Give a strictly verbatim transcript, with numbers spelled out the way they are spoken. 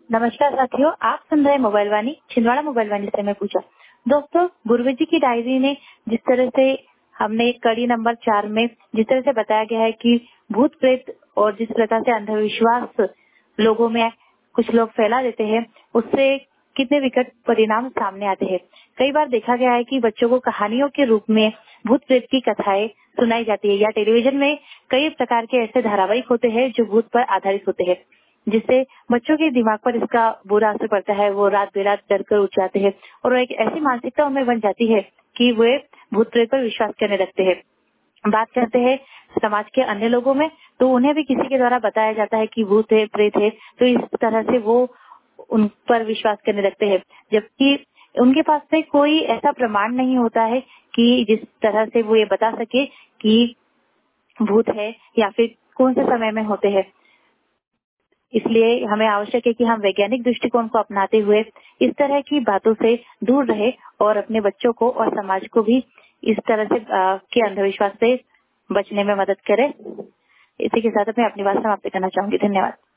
नमस्कार साथियों, आप सुन रहे मोबाइल वाणी, छिंदवाड़ा मोबाइल वाणी से मैं पूजा। दोस्तों, गुरु जी की डायरी ने जिस तरह से हमने कड़ी नंबर चार में जिस तरह से बताया गया है कि भूत प्रेत और जिस प्रकार से अंधविश्वास लोगों में कुछ लोग फैला देते हैं, उससे कितने विकट परिणाम सामने आते हैं। कई बार देखा गया है कि बच्चों को कहानियों के रूप में भूत प्रेत की कथाएं सुनाई जाती है या टेलीविजन में कई प्रकार के ऐसे धारावाहिक होते हैं जो भूत पर आधारित होते हैं, जिससे बच्चों के दिमाग पर इसका बुरा असर पड़ता है। वो रात बेरात डर कर उठ जाते हैं और एक ऐसी मानसिकता उनमें बन जाती है कि वे भूत प्रेत पर विश्वास करने लगते हैं। बात करते हैं समाज के अन्य लोगों में, तो उन्हें भी किसी के द्वारा बताया जाता है कि भूत है, प्रेत है, तो इस तरह से वो उन पर विश्वास करने लगते हैं, जबकि उनके पास में कोई ऐसा प्रमाण नहीं होता है कि जिस तरह से वो ये बता सके कि भूत है या फिर कौन से समय में होते हैं। इसलिए हमें आवश्यक है कि हम वैज्ञानिक दृष्टिकोण को अपनाते हुए इस तरह की बातों से दूर रहे और अपने बच्चों को और समाज को भी इस तरह से आ, के अंधविश्वास से बचने में मदद करें। इसी के साथ मैं अपनी बात समाप्त करना चाहूंगी। धन्यवाद।